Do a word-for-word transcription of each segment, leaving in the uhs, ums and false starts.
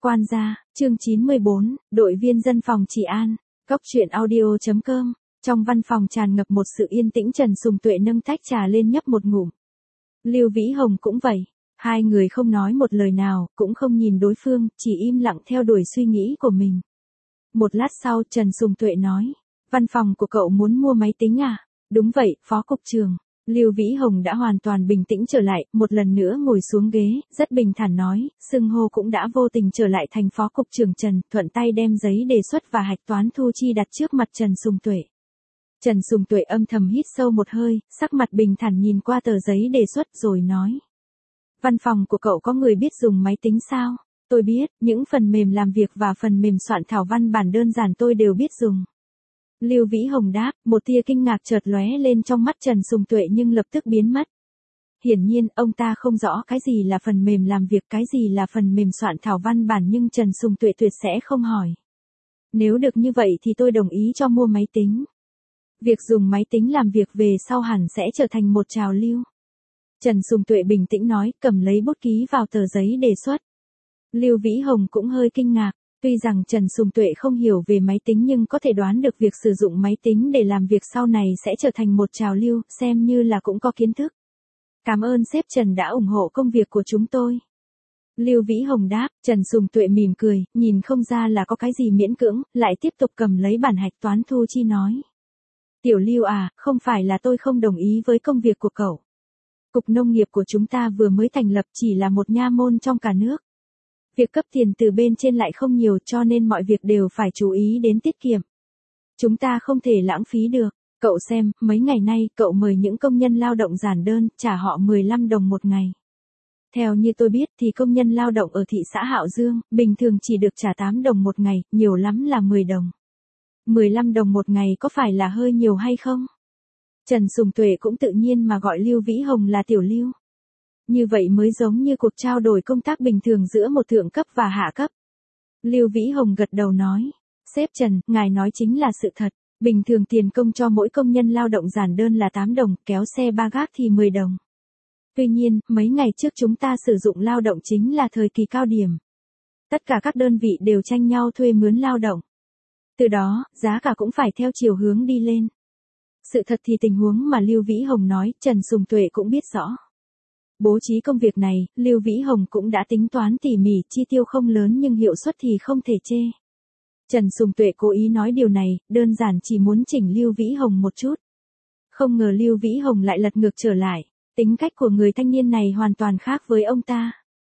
Quan gia, chương chín mươi bốn, đội viên dân phòng trị an. Cốc truyện audio chấm com. Trong văn phòng tràn ngập một sự yên tĩnh, Trần Sùng Tuệ nâng tách trà lên nhấp một ngụm. Lưu Vĩ Hồng cũng vậy, hai người không nói một lời nào, cũng không nhìn đối phương, chỉ im lặng theo đuổi suy nghĩ của mình. Một lát sau, Trần Sùng Tuệ nói, văn phòng của cậu muốn mua máy tính à? Đúng vậy, Phó Cục trưởng. Lưu Vĩ Hồng đã hoàn toàn bình tĩnh trở lại, một lần nữa ngồi xuống ghế, rất bình thản nói, xưng hô cũng đã vô tình trở lại thành Phó Cục trưởng Trần, thuận tay đem giấy đề xuất và hạch toán thu chi đặt trước mặt Trần Sùng Tuệ. Trần Sùng Tuệ âm thầm hít sâu một hơi, sắc mặt bình thản nhìn qua tờ giấy đề xuất rồi nói. Văn phòng của cậu có người biết dùng máy tính sao? Tôi biết, những phần mềm làm việc và phần mềm soạn thảo văn bản đơn giản tôi đều biết dùng. Lưu Vĩ Hồng đáp, một tia kinh ngạc chợt lóe lên trong mắt Trần Sùng Tuệ nhưng lập tức biến mất. Hiển nhiên, ông ta không rõ cái gì là phần mềm làm việc, cái gì là phần mềm soạn thảo văn bản, nhưng Trần Sùng Tuệ tuyệt sẽ không hỏi. Nếu được như vậy thì tôi đồng ý cho mua máy tính. Việc dùng máy tính làm việc về sau hẳn sẽ trở thành một trào lưu. Trần Sùng Tuệ bình tĩnh nói, cầm lấy bút ký vào tờ giấy đề xuất. Lưu Vĩ Hồng cũng hơi kinh ngạc. Tuy rằng Trần Sùng Tuệ không hiểu về máy tính nhưng có thể đoán được việc sử dụng máy tính để làm việc sau này sẽ trở thành một trào lưu, xem như là cũng có kiến thức. Cảm ơn sếp Trần đã ủng hộ công việc của chúng tôi. Lưu Vĩ Hồng đáp, Trần Sùng Tuệ mỉm cười, nhìn không ra là có cái gì miễn cưỡng, lại tiếp tục cầm lấy bản hạch toán thu chi nói. Tiểu Lưu à, không phải là tôi không đồng ý với công việc của cậu. Cục Nông nghiệp của chúng ta vừa mới thành lập, chỉ là một nha môn trong cả nước. Việc cấp tiền từ bên trên lại không nhiều, cho nên mọi việc đều phải chú ý đến tiết kiệm. Chúng ta không thể lãng phí được. Cậu xem, mấy ngày nay cậu mời những công nhân lao động giản đơn, trả họ mười lăm đồng một ngày. Theo như tôi biết thì công nhân lao động ở thị xã Hạo Dương, bình thường chỉ được trả tám đồng một ngày, nhiều lắm là mười đồng. mười lăm đồng một ngày có phải là hơi nhiều hay không? Trần Sùng Tuệ cũng tự nhiên mà gọi Lưu Vĩ Hồng là Tiểu Lưu. Như vậy mới giống như cuộc trao đổi công tác bình thường giữa một thượng cấp và hạ cấp. Lưu Vĩ Hồng gật đầu nói, sếp Trần, ngài nói chính là sự thật, bình thường tiền công cho mỗi công nhân lao động giản đơn là tám đồng, kéo xe ba gác thì mười đồng. Tuy nhiên, mấy ngày trước chúng ta sử dụng lao động chính là thời kỳ cao điểm. Tất cả các đơn vị đều tranh nhau thuê mướn lao động. Từ đó, giá cả cũng phải theo chiều hướng đi lên. Sự thật thì tình huống mà Lưu Vĩ Hồng nói, Trần Sùng Tuệ cũng biết rõ. Bố trí công việc này, Lưu Vĩ Hồng cũng đã tính toán tỉ mỉ, chi tiêu không lớn nhưng hiệu suất thì không thể chê. Trần Sùng Tuệ cố ý nói điều này, đơn giản chỉ muốn chỉnh Lưu Vĩ Hồng một chút. Không ngờ Lưu Vĩ Hồng lại lật ngược trở lại, tính cách của người thanh niên này hoàn toàn khác với ông ta.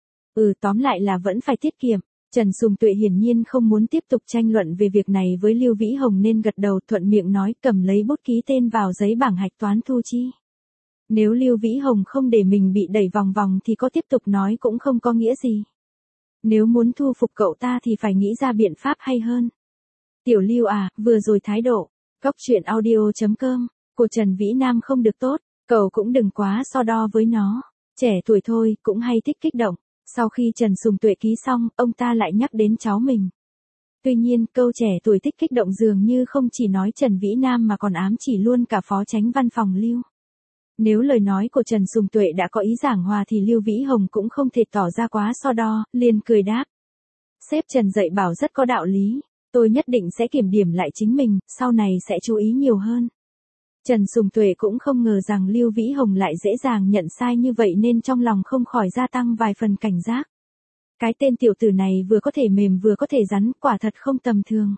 Ừ, tóm lại là vẫn phải tiết kiệm. Trần Sùng Tuệ hiển nhiên không muốn tiếp tục tranh luận về việc này với Lưu Vĩ Hồng nên gật đầu thuận miệng nói, cầm lấy bút ký tên vào giấy bảng hạch toán thu chi. Nếu Lưu Vĩ Hồng không để mình bị đẩy vòng vòng thì có tiếp tục nói cũng không có nghĩa gì. Nếu muốn thu phục cậu ta thì phải nghĩ ra biện pháp hay hơn. Tiểu Lưu à, vừa rồi thái độ, cốc truyện audio chấm com, của Trần Vĩ Nam không được tốt, cậu cũng đừng quá so đo với nó. Trẻ tuổi thôi, cũng hay thích kích động. Sau khi Trần Sùng Tuệ ký xong, ông ta lại nhắc đến cháu mình. Tuy nhiên, câu trẻ tuổi thích kích động dường như không chỉ nói Trần Vĩ Nam mà còn ám chỉ luôn cả phó chánh văn phòng Lưu. Nếu lời nói của Trần Sùng Tuệ đã có ý giảng hòa thì Lưu Vĩ Hồng cũng không thể tỏ ra quá so đo, liền cười đáp. Sếp Trần dạy bảo rất có đạo lý, tôi nhất định sẽ kiểm điểm lại chính mình, sau này sẽ chú ý nhiều hơn. Trần Sùng Tuệ cũng không ngờ rằng Lưu Vĩ Hồng lại dễ dàng nhận sai như vậy nên trong lòng không khỏi gia tăng vài phần cảnh giác. Cái tên tiểu tử này vừa có thể mềm vừa có thể rắn, quả thật không tầm thường.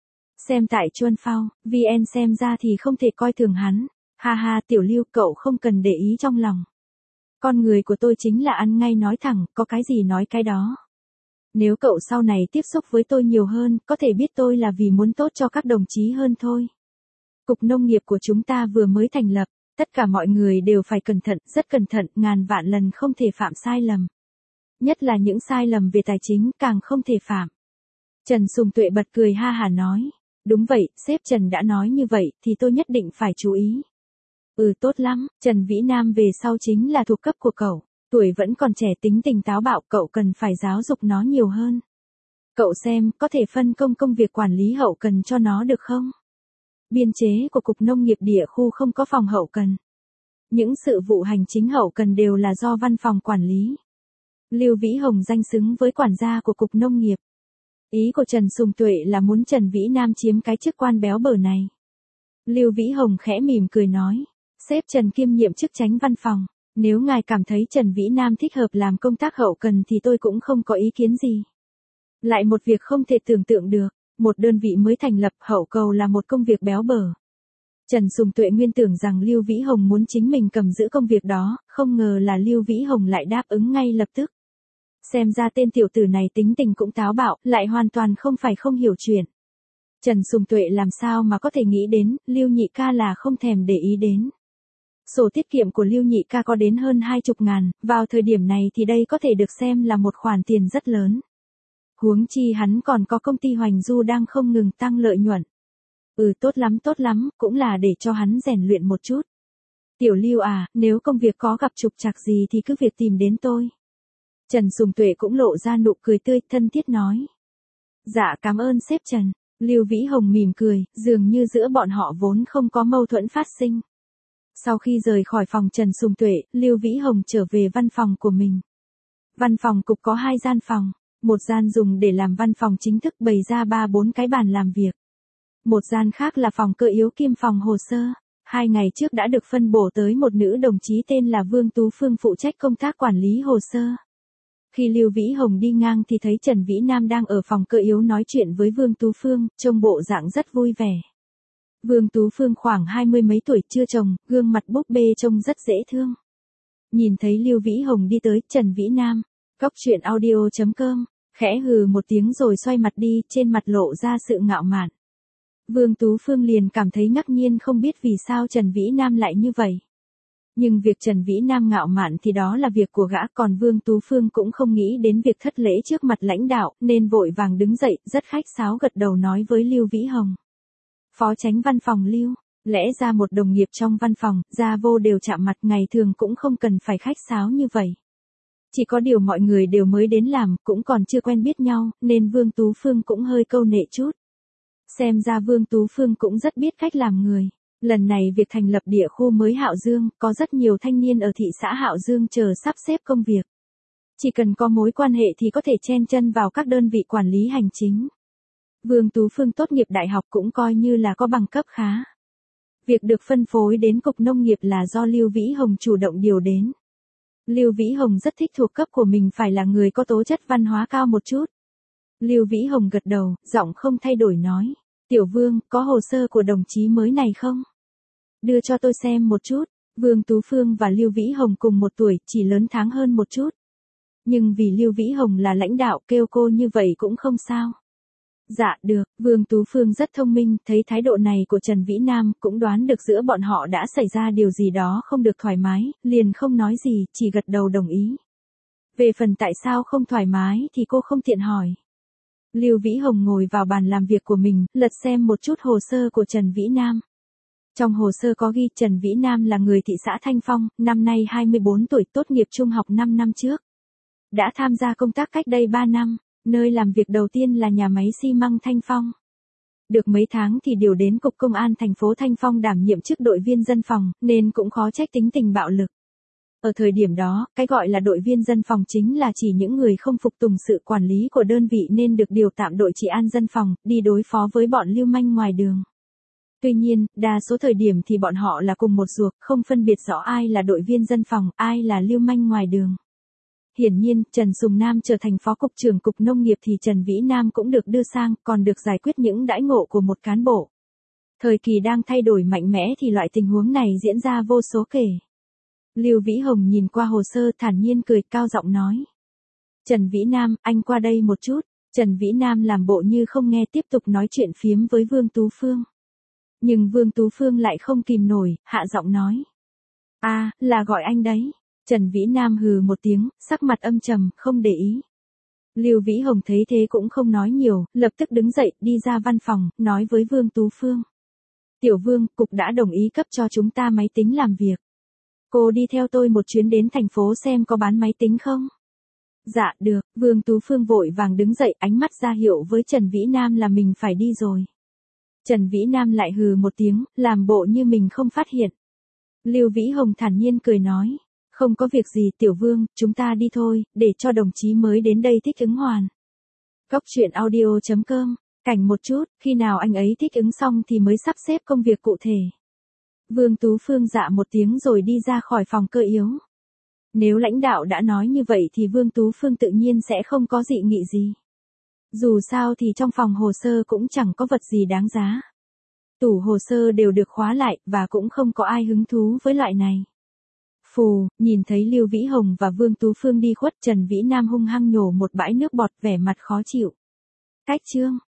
Xem tại Chuan Phao, vê en xem ra thì không thể coi thường hắn. Ha ha, Tiểu Lưu, cậu không cần để ý trong lòng. Con người của tôi chính là ăn ngay nói thẳng, có cái gì nói cái đó. Nếu cậu sau này tiếp xúc với tôi nhiều hơn, có thể biết tôi là vì muốn tốt cho các đồng chí hơn thôi. Cục Nông nghiệp của chúng ta vừa mới thành lập, tất cả mọi người đều phải cẩn thận, rất cẩn thận, ngàn vạn lần không thể phạm sai lầm. Nhất là những sai lầm về tài chính càng không thể phạm. Trần Sùng Tuệ bật cười ha hả nói, đúng vậy, sếp Trần đã nói như vậy thì tôi nhất định phải chú ý. Ừ, tốt lắm, Trần Vĩ Nam về sau chính là thuộc cấp của cậu, tuổi vẫn còn trẻ, tính tình táo bạo, cậu cần phải giáo dục nó nhiều hơn. Cậu xem, có thể phân công công việc quản lý hậu cần cho nó được không? Biên chế của Cục Nông nghiệp địa khu không có phòng hậu cần. Những sự vụ hành chính hậu cần đều là do văn phòng quản lý. Lưu Vĩ Hồng danh xứng với quản gia của Cục Nông nghiệp. Ý của Trần Sùng Tuệ là muốn Trần Vĩ Nam chiếm cái chức quan béo bở này. Lưu Vĩ Hồng khẽ mỉm cười nói, sếp Trần kiêm nhiệm chức chánh văn phòng, nếu ngài cảm thấy Trần Vĩ Nam thích hợp làm công tác hậu cần thì tôi cũng không có ý kiến gì. Lại một việc không thể tưởng tượng được, một đơn vị mới thành lập hậu cầu là một công việc béo bở. Trần Sùng Tuệ nguyên tưởng rằng Lưu Vĩ Hồng muốn chính mình cầm giữ công việc đó, không ngờ là Lưu Vĩ Hồng lại đáp ứng ngay lập tức. Xem ra tên tiểu tử này tính tình cũng táo bạo, lại hoàn toàn không phải không hiểu chuyện. Trần Sùng Tuệ làm sao mà có thể nghĩ đến, Lưu Nhị ca là không thèm để ý đến. Sổ tiết kiệm của Lưu Nhị ca có đến hơn hai chục ngàn, vào thời điểm này thì đây có thể được xem là một khoản tiền rất lớn. Huống chi hắn còn có công ty Hoành Du đang không ngừng tăng lợi nhuận. Ừ tốt lắm tốt lắm, cũng là để cho hắn rèn luyện một chút. Tiểu Lưu à, nếu công việc có gặp trục trặc gì thì cứ việc tìm đến tôi. Trần Sùng Tuệ cũng lộ ra nụ cười tươi, thân thiết nói. Dạ cảm ơn sếp Trần. Lưu Vĩ Hồng mỉm cười, dường như giữa bọn họ vốn không có mâu thuẫn phát sinh. Sau khi rời khỏi phòng Trần Sùng Tuệ, Lưu Vĩ Hồng trở về văn phòng của mình. Văn phòng cục có hai gian phòng, một gian dùng để làm văn phòng chính thức bày ra ba bốn cái bàn làm việc. Một gian khác là phòng cơ yếu kiêm phòng hồ sơ. Hai ngày trước đã được phân bổ tới một nữ đồng chí tên là Vương Tú Phương phụ trách công tác quản lý hồ sơ. Khi Lưu Vĩ Hồng đi ngang thì thấy Trần Vĩ Nam đang ở phòng cơ yếu nói chuyện với Vương Tú Phương, trông bộ dạng rất vui vẻ. Vương Tú Phương khoảng hai mươi mấy tuổi chưa chồng, gương mặt búp bê trông rất dễ thương. Nhìn thấy Lưu Vĩ Hồng đi tới, Trần Vĩ Nam, Cóc Truyện Audio chấm com, khẽ hừ một tiếng rồi xoay mặt đi, trên mặt lộ ra sự ngạo mạn. Vương Tú Phương liền cảm thấy ngạc nhiên không biết vì sao Trần Vĩ Nam lại như vậy. Nhưng việc Trần Vĩ Nam ngạo mạn thì đó là việc của gã, còn Vương Tú Phương cũng không nghĩ đến việc thất lễ trước mặt lãnh đạo, nên vội vàng đứng dậy, rất khách sáo gật đầu nói với Lưu Vĩ Hồng. Phó Chánh Văn phòng Lưu, lẽ ra một đồng nghiệp trong văn phòng, ra vô đều chạm mặt, ngày thường cũng không cần phải khách sáo như vậy. Chỉ có điều mọi người đều mới đến làm, cũng còn chưa quen biết nhau, nên Vương Tú Phương cũng hơi câu nệ chút. Xem ra Vương Tú Phương cũng rất biết cách làm người. Lần này việc thành lập địa khu mới Hạo Dương, có rất nhiều thanh niên ở thị xã Hạo Dương chờ sắp xếp công việc. Chỉ cần có mối quan hệ thì có thể chen chân vào các đơn vị quản lý hành chính. Vương Tú Phương tốt nghiệp đại học cũng coi như là có bằng cấp khá. Việc được phân phối đến Cục Nông nghiệp là do Lưu Vĩ Hồng chủ động điều đến. Lưu Vĩ Hồng rất thích thuộc cấp của mình phải là người có tố chất văn hóa cao một chút. Lưu Vĩ Hồng gật đầu, giọng không thay đổi nói. Tiểu Vương, có hồ sơ của đồng chí mới này không? Đưa cho tôi xem một chút. Vương Tú Phương và Lưu Vĩ Hồng cùng một tuổi, chỉ lớn tháng hơn một chút. Nhưng vì Lưu Vĩ Hồng là lãnh đạo, kêu cô như vậy cũng không sao. Dạ được, Vương Tú Phương rất thông minh, thấy thái độ này của Trần Vĩ Nam, cũng đoán được giữa bọn họ đã xảy ra điều gì đó không được thoải mái, liền không nói gì, chỉ gật đầu đồng ý. Về phần tại sao không thoải mái thì cô không tiện hỏi. Lưu Vĩ Hồng ngồi vào bàn làm việc của mình, lật xem một chút hồ sơ của Trần Vĩ Nam. Trong hồ sơ có ghi Trần Vĩ Nam là người thị xã Thanh Phong, năm nay hai mươi bốn tuổi, tốt nghiệp trung học năm năm trước. Đã tham gia công tác cách đây ba năm, nơi làm việc đầu tiên là nhà máy xi măng Thanh Phong. Được mấy tháng thì điều đến Cục Công an thành phố Thanh Phong đảm nhiệm chức đội viên dân phòng, nên cũng khó trách tính tình bạo lực. Ở thời điểm đó, cái gọi là đội viên dân phòng chính là chỉ những người không phục tùng sự quản lý của đơn vị nên được điều tạm đội trị an dân phòng, đi đối phó với bọn lưu manh ngoài đường. Tuy nhiên, đa số thời điểm thì bọn họ là cùng một ruột, không phân biệt rõ ai là đội viên dân phòng, ai là lưu manh ngoài đường. Hiển nhiên, Trần Sùng Nam trở thành phó cục trưởng Cục Nông nghiệp thì Trần Vĩ Nam cũng được đưa sang, còn được giải quyết những đãi ngộ của một cán bộ. Thời kỳ đang thay đổi mạnh mẽ thì loại tình huống này diễn ra vô số kể. Lưu Vĩ Hồng nhìn qua hồ sơ thản nhiên cười, cao giọng nói. Trần Vĩ Nam, anh qua đây một chút. Trần Vĩ Nam làm bộ như không nghe, tiếp tục nói chuyện phiếm với Vương Tú Phương. Nhưng Vương Tú Phương lại không kìm nổi, hạ giọng nói. À, là gọi anh đấy. Trần Vĩ Nam hừ một tiếng, sắc mặt âm trầm, không để ý. Lưu Vĩ Hồng thấy thế cũng không nói nhiều, lập tức đứng dậy, đi ra văn phòng, nói với Vương Tú Phương. Tiểu Vương, cục đã đồng ý cấp cho chúng ta máy tính làm việc. Cô đi theo tôi một chuyến đến thành phố xem có bán máy tính không? Dạ, được, Vương Tú Phương vội vàng đứng dậy, ánh mắt ra hiệu với Trần Vĩ Nam là mình phải đi rồi. Trần Vĩ Nam lại hừ một tiếng, làm bộ như mình không phát hiện. Lưu Vĩ Hồng thản nhiên cười nói. Không có việc gì Tiểu Vương, chúng ta đi thôi, để cho đồng chí mới đến đây thích ứng hoàn. Cốc truyện audio chấm com, cảnh một chút, khi nào anh ấy thích ứng xong thì mới sắp xếp công việc cụ thể. Vương Tú Phương dạ một tiếng rồi đi ra khỏi phòng cơ yếu. Nếu lãnh đạo đã nói như vậy thì Vương Tú Phương tự nhiên sẽ không có dị nghị gì. Dù sao thì trong phòng hồ sơ cũng chẳng có vật gì đáng giá. Tủ hồ sơ đều được khóa lại và cũng không có ai hứng thú với loại này. Phù, nhìn thấy Lưu Vĩ Hồng và Vương Tú Phương đi khuất, Trần Vĩ Nam hung hăng nhổ một bãi nước bọt, vẻ mặt khó chịu. Cách chương